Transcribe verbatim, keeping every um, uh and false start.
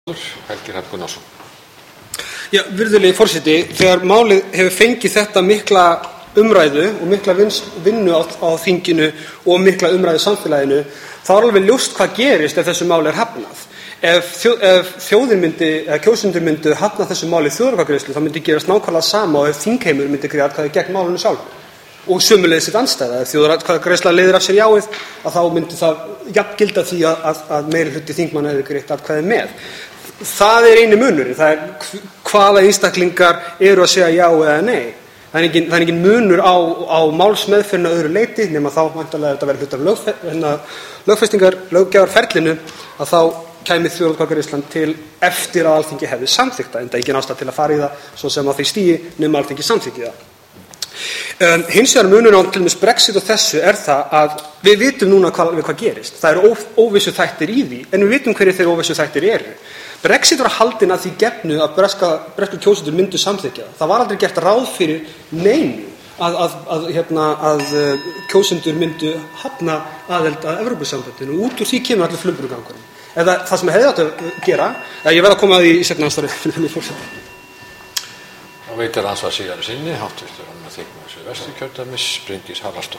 Helgi Hrafn Gunnarsson. Já, virðulegi forseti, þegar málið hefur fengið þetta mikla umræðu og mikla vinnu á, á þinginu og mikla umræðu í samfélaginu, þá er alveg ljóst hvað gerist ef þessu máli er hafnað. Ef, þjó, ef þjóðin myndi, eða kjósendur myndu hafna þessu máli í þjóðaratkvæðagreiðslu, þá myndi gerast nákvæmlega sama og ef þingheimur myndi greiða atkvæði gegn málinu sjálfu. Og sömuleiðis sitt andstæða, ef þjóðaratkvæðagreiðsla leiðir af sér jáið, að þá myndi það jafngilda því að, að, að meiri hluti þingmanna hefði greitt atkvæði með. Það er eini munurinn, það er hvaða einstaklingar eru að segja já eða nei. Það er engin, það er engin munur á, á málsmeðferðina öðru leyti, nema þá væntanlega þetta verður hluti af lögfe, lögfestingar, löggjafarferlinu, að þá kæmi þjóðaratkvæðagreiðslan til eftir að Alþingi hefði samþykkt það, enda engin ástæða til að fara í það svo sem á því stigi nema Alþingi samþykki það. Um, hins vegar munur á til dæmis Brexit og þessu er það að við vitum núna hvað, hvað gerist. Það eru óf, óvissu þættir í því, en við vitum hverju þeir óvissu þættir eru. Brexit var haldin að því gefnu að breska, breska kjósendur myndu samþykkja. Það var aldrei gert ráð fyrir neinu að, að, að, hérna, að kjósendur myndu hafna aðild að Evrópusambandinu og út úr því kemur allir flumbrugangurinn. Eða það sem hefði átt að gera, eða ég verð að koma að því í seinna andsvari. Og veitir ansvar Sigurður sinni, háttvirtur annar þingmaður Suðvesturkjördæmis, Bryndís Haraldsdóttir.